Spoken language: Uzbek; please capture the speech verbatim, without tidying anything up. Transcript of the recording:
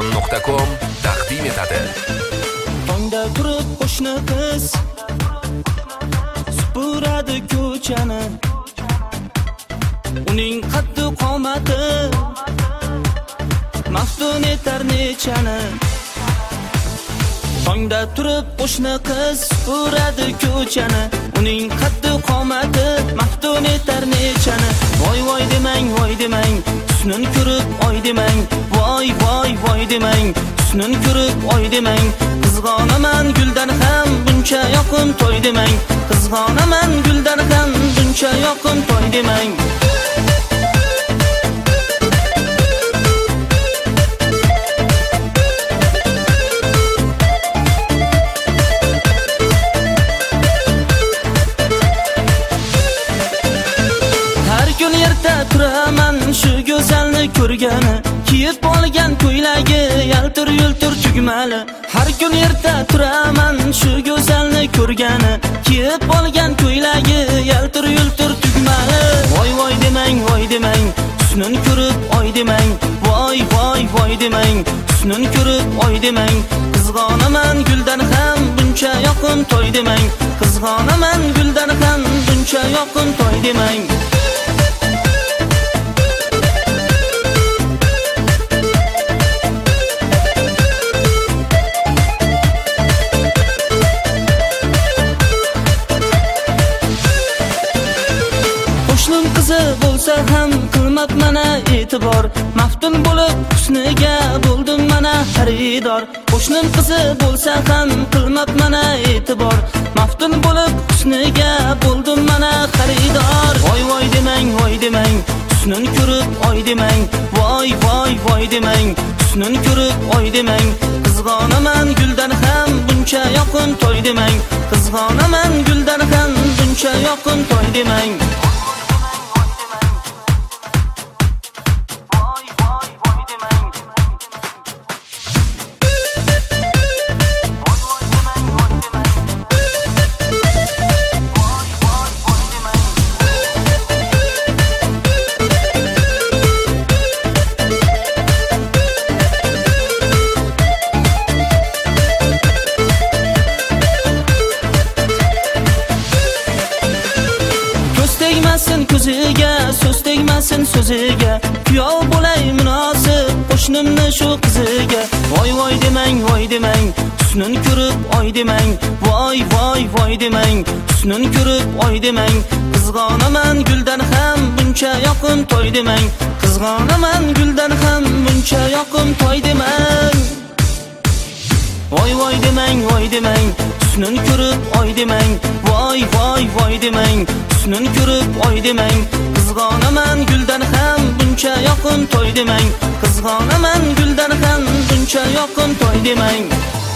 nuqta com taqdim etadi. Tongda turib qo'shni qiz supuradi ko'chani, uning qaddi qomati maftun etar nechani. Tongda turib qo'shni qiz supuradi ko'chani, uning qaddi qomati maftun etar nechani. Voy voy demang, voy demang, husnin ko'rib oy demang. Voy voy voy demang, husnin ko'rib oy demang. Qizg'onaman guldan ham buncha yoqim to'y demang. Qizg'onaman guldan ham buncha yoqim to'y demang. Turaman shu go'zalni ko'rgani, kiyib olgan ko'ylagi yaltir yultir tugmali. Har kun erta turaman shu go'zalni ko'rgani, kiyib olgan ko'ylagi yaltir yultir tugmali. Voy voy demang, voy demang, husnin ko'rib oy demang. Voy voy voy demang, husnin ko'rib oy demang. Qizg'onaman guldan ham buncha yoqim to'y demang. Qizg'onaman guldan ham buncha yoqim to'y demang. Qizi bo'lsa ham qilmab mana e'tibor, maftun bo'lib husniga bo'ldim mana xaridor. Qo'shnim qizi bo'lsa ham qilmab mana e'tibor, maftun bo'lib husniga bo'ldim mana xaridor. Voy voy demang, voy demang, husnin ko'rib oy demang. Voy voy voy demang, husnin ko'rib oy demang. Qizg'onaman guldan ham buncha yoqim to'y demang. Qizg'onaman guldan ham buncha yoqim to'y demang. Ko'ziga so'z tegmasin so'ziga, kuyov bo'lay munosib qo'shnimni shu qiziga. Voy voy demang, voy demang, husnin ko'rib oy demang. Voy voy voy demang, husnin ko'rib oy demang. Qizg'onaman guldan ham buncha yoqim to'y demang. Qizg'onaman guldan ham buncha yoqim to'y demang. Voy voy demang, voy demang, husnin ko'rib oy demang. Voy voy voy demang, husnin ko'rib oy demang. Qizg'onaman guldan ham buncha yoqim to'y demang. Qizg'onaman guldan ham buncha yoqim to'y demang.